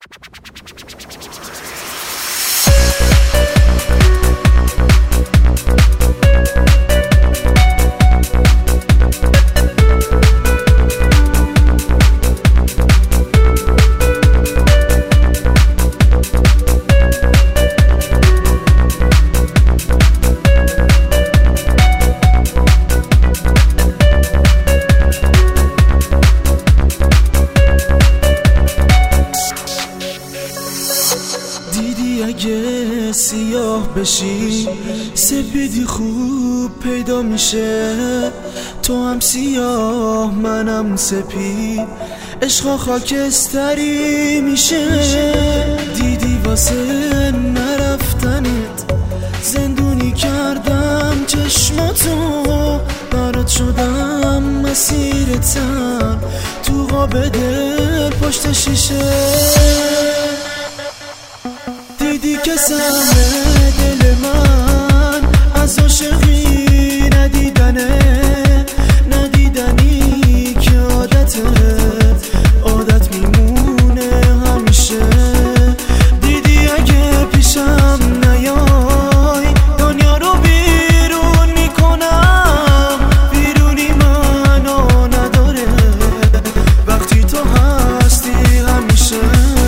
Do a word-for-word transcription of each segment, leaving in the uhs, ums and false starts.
اگه سیاه بشی سپیدی خوب پیدا میشه، تو هم سیاه منم سپید، عشق خاکستری میشه. دیدی واسه نرفتنت زندونی کردم چشماتو، برات شدم مسیرتم تو قاب دل پشت شیشه. دیدی که سهم دل من از عاشقی ندیدنه، ندیدنی که عادته عادت میمونه همیشه. دیدی اگه پیشم نیای دنیا رو بیرون میکنم، بیرونی منو نداره وقتی تو هستی همیشه.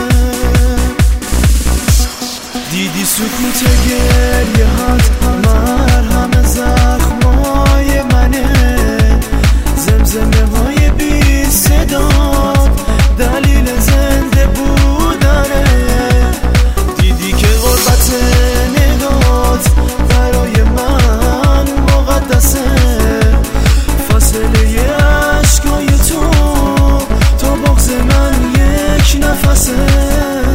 دیدی سکوت گریه هات مرهم زخمای منه، زمزمه های بی صدا دلیل زنده بودنه. دیدی که غربت نگات برای من مقدسه، فاصله عشقای تو تا بغض من یک نفسه.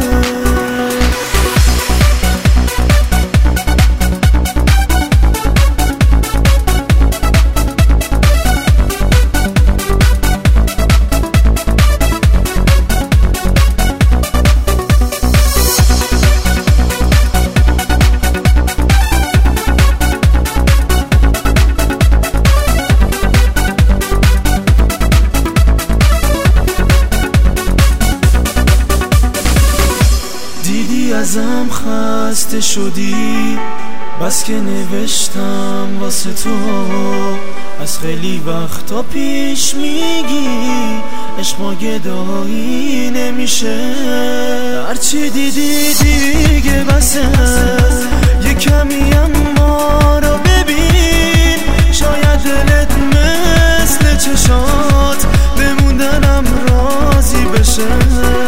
ازم خسته شدی بس که نوشتم واسه تو، از خیلی وقتا پیش میگی عشق ما گدایی نمیشه. هرچی دیدی دیگه بسه، یه کمی اما رو ببین، شاید دلت مثل چشات بموندنم راضی بشه.